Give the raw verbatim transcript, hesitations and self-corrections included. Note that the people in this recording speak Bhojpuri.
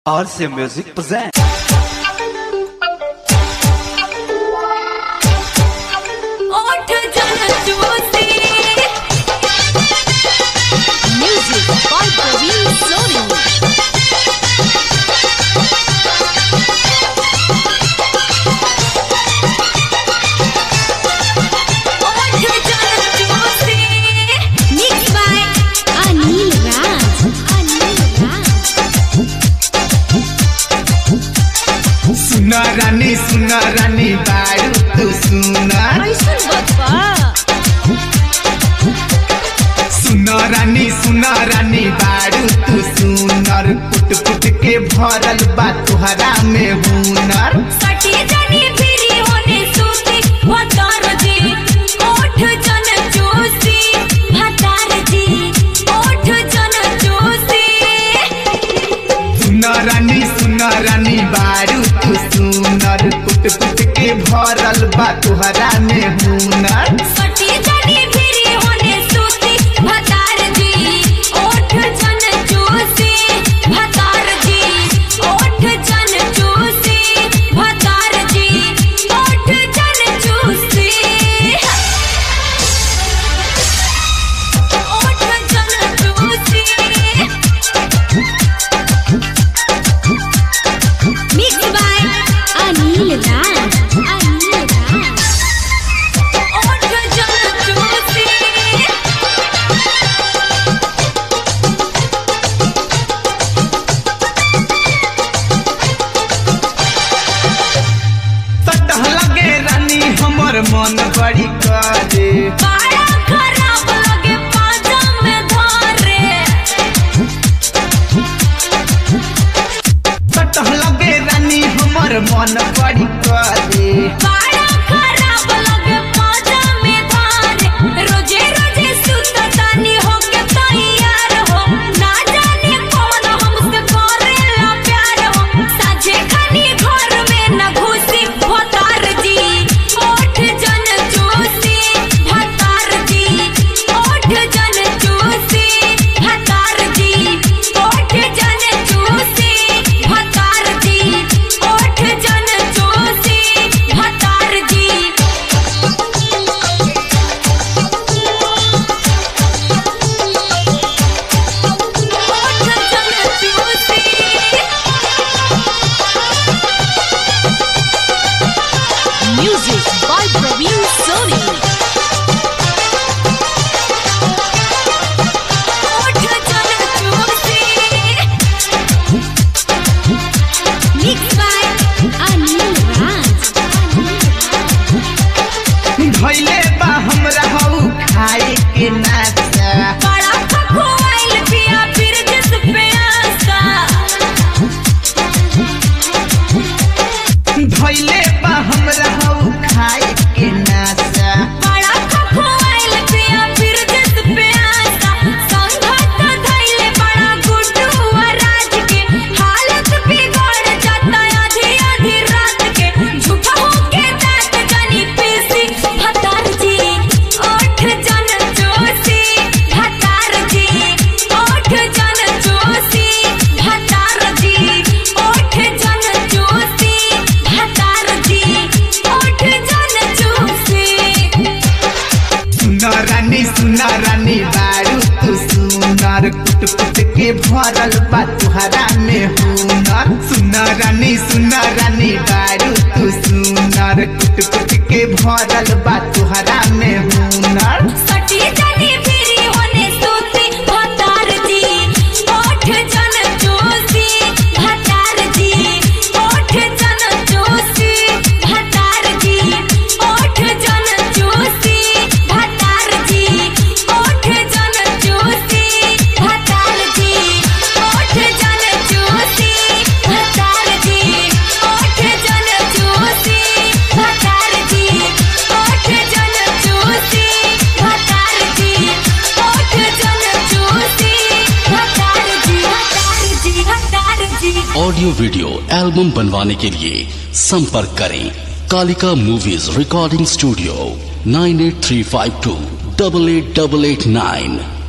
R C Music presents. Music by Praveen Soni. Mixed by Anil Raj. Anil Raj. सुना रानी सुना रानी बारू तू सुना ऐसन बप्पा सुना रानी सुना रानी बारू तू सुनर पुट पुट के भरल बा तुहरा में हुनर सटी जनी फिरी होने सूती भतार जी ओठ जन चूसी भतार जी ओठ जन चूसी सुना रानी सुना रानी बारू तू सुनर पुट पुट के भरल बा तुहरा में हुनर सटी जनी फिरी होने सूती भतार जी ओठ जन चूसी भतार जी ओठ जन चूसी भतार जी ओठ जन चूसी ओठ जन चूसी Mixed by Anil Raj. Anil Raj. ओठ जन चूसी सटह लगे रानी हमर मन बड़ी करे बड़ा खराब लगे पाजा में धरे सटह लगे रानी हमर मन बड़ी करे बड़ा खराब लगे पाजा में धरे रोजे रोजे सुततानी होके तैयार हो ना जाने कौन हमसे करेला प्यार हो साझे खानी घर में न घुसी भतार जी ओठ जन चूसी भतार जी ओठ जन चूसी भतार जी ओठ जन चूसी भतार जी ओठ जन चूसी भतार जी ओठ जन चूसी Music by Praveen Soni. ओठ जन चूसी Mixed by Anil Raj. धैले बा हमरा हऊ खाए के नाचा बड़ा खखोइल पिया फिर जिस प्यासा धैले बा हमरा हऊ खाए के नाचा बड़ा खखोइल पिया फिर जिस प्यासा संघत धैले बड़ा गुड्डू राज के हालत बिगड़ जाता आधी आधी रात के झूठा होके दांत जनी पीसी भतार जी ओठ जन चूसी भतार जी ओठ जन चूसी भतार जी ओठ जन चूसी भतार जी ओठ जन चूसी सुना रानी सुना रानी बारू तू सुनर पुट पुट के भरल बा तुहरा में हुनर सुना रानी सुना रानी बारू तू सुनर पुट पुट के भरल बा तुहरा में हुनर सटी जनी फिरी होने सूती भतार जी ओठ जन चूसी भतार जी ओठ जन चूसी भतार जी ओठ जन चूसी भतार जी ओठ जन चूसी भतार जी ओठ जन चूसी भतार जी ओठ जन चूसी भतार जी ओठ जन चूसी भतार जी ओठ जन चूसी भतार जी भतार जी भतार जी ऑडियो वीडियो एल्बम बनवाने के लिए संपर्क करें Kalika movies recording studio nine eight three five two double eight double eight nine.